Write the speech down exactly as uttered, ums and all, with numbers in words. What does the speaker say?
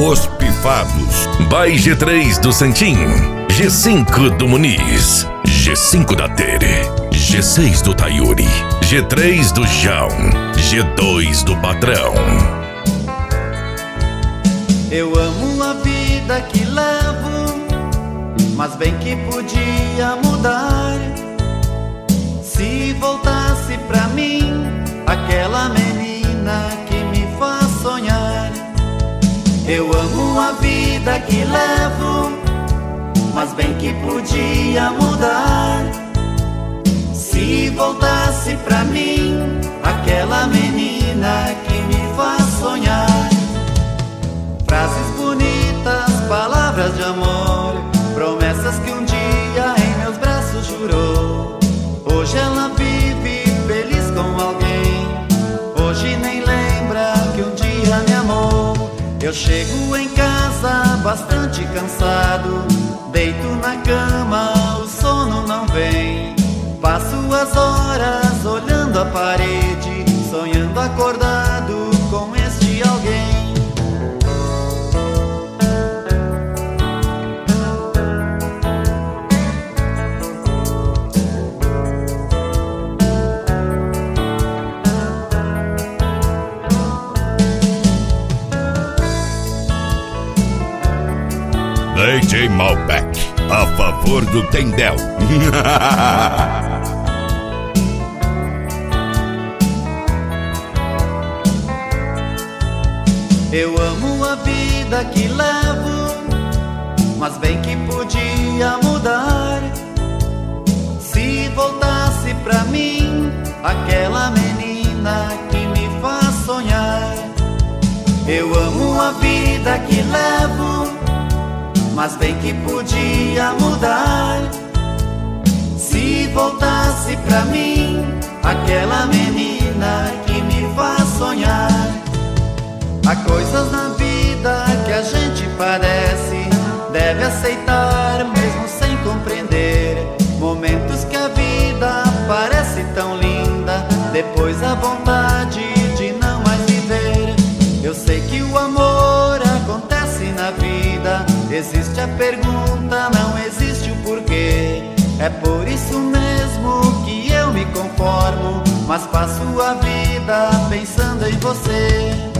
Os Pifados, by G três do Santim, G cinco do Muniz, G cinco da Tere, G seis do Tayuri, G três do João, G dois do Patrão. Eu amo a vida que levo, mas bem que podia mudar. Se voltasse pra mim aquela menina que me faz sonhar. Eu amo a vida que levo, mas bem que podia mudar. Se voltasse pra mim aquela menina que me faz sonhar. Frases bonitas, palavras de amor, promessas que um dia em meus braços jurou. Hoje ela vive feliz com alguém, hoje nem lembra que um dia me amou. Eu chego em casa bastante cansado, deito na cama, o sono não vem. Passo as horas olhando a parede, sonhando acordado com este alguém. D J Malbec, a favor do Tendel. Eu amo a vida que levo, mas bem que podia mudar. Se voltasse pra mim aquela menina que me faz sonhar. Eu amo a vida que levo, mas bem que podia mudar. Se voltasse pra mim aquela menina que me faz sonhar. Há coisas na vida que a gente padece, deve aceitar mesmo sem compreender. Momentos que a vida parece tão linda, depois a vontade de não mais viver. Eu sei que o amor acontece na vida, existe a pergunta, não existe o porquê. É por isso mesmo que eu me conformo, mas passo a vida pensando em você.